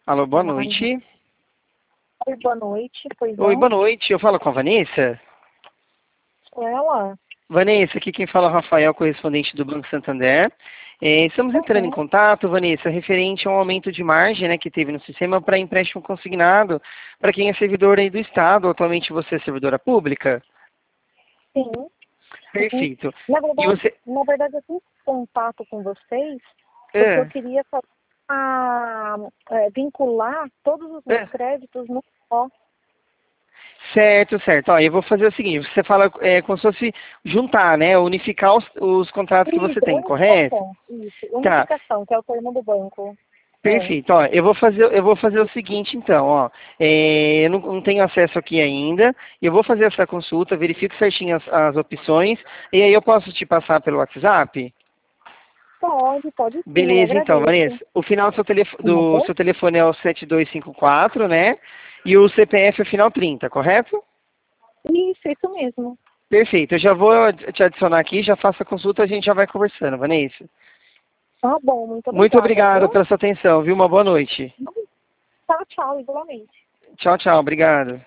Alô, boa Ai, noite. oi, boa noite, pois Oi, não? boa noite. Eu falo com a Vanessa? Sou ela? Vanessa, aqui quem fala é o Rafael, correspondente do Banco Santander. Estamos entrando em Uhum. contato, Vanessa, referente a um aumento de margem, né, que teve no sistema para empréstimo consignado para quem é servidor aí do Estado. Atualmente você é servidora pública? Sim, sim. Perfeito. Na E verdade, você... na verdade, eu tenho contato com vocês porque eu É, queria vincular todos os meus é. créditos no só. Certo, certo. Ó, eu vou fazer o seguinte, você fala como se fosse juntar, né, unificar os contratos que você Isso, tem, correto? unificação. Isso, Tá. unificação, que é o termo do banco. É. Perfeito. Ó, eu vou fazer o seguinte então, ó. Eu não tenho acesso aqui ainda. Eu vou fazer essa consulta, verifico certinho as opções e aí eu posso te passar pelo WhatsApp? Pode sim, eu Beleza, então, agradeço. Vanessa. O final Tá do bom? seu telefone é o 7254, né? E o CPF é o final 30, correto? Isso mesmo. Perfeito. Eu já vou te adicionar aqui, já faço a consulta, a gente já vai conversando, Vanessa. Tá bom, muito Muito obrigada, obrigado viu? pela sua atenção, viu? Uma boa noite. Tchau, tchau, igualmente. Tchau, tchau. Obrigado.